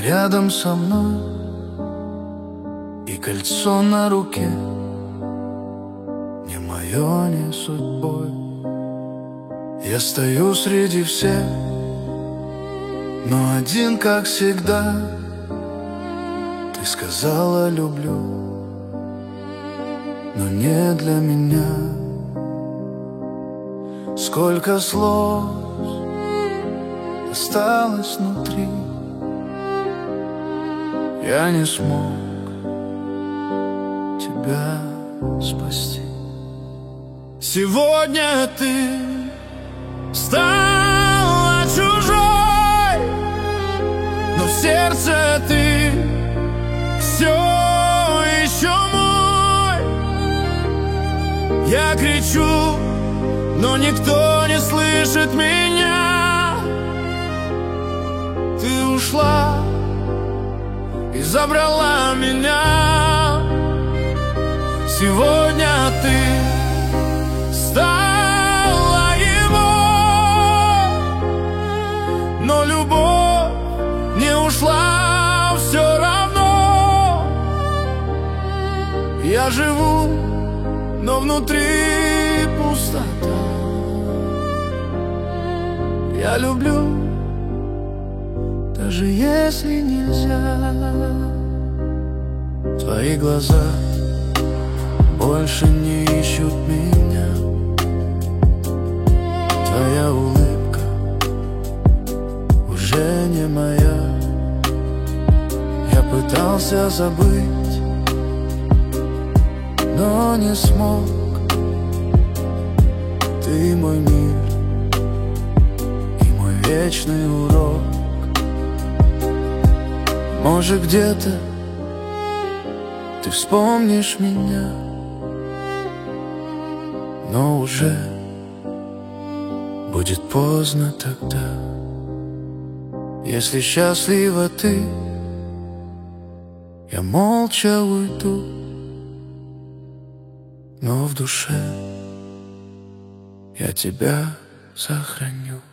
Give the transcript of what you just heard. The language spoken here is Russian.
рядом со мной, и кольцо на руке не мое, не судьбой. Я стою среди всех, но один, как всегда. Ты сказала люблю, но не для меня. Сколько слов осталось внутри, я не смог тебя спасти. Сегодня ты стала чужой, но в сердце ты все еще мой. Я кричу, но никто не слышит меня. Ты ушла и забрала меня. Сегодня ты стала его, но любовь не ушла все равно. Я живу, но внутри пустота. Я люблю, даже если нельзя. Твои глаза больше не ищут меня. Твоя улыбка уже не моя. Я пытался забыть, но не смог. Ты мой мир и мой вечный урок. Может, где-то ты вспомнишь меня, но уже будет поздно тогда. Если счастлива ты, я молча уйду, но в душе я тебя сохраню.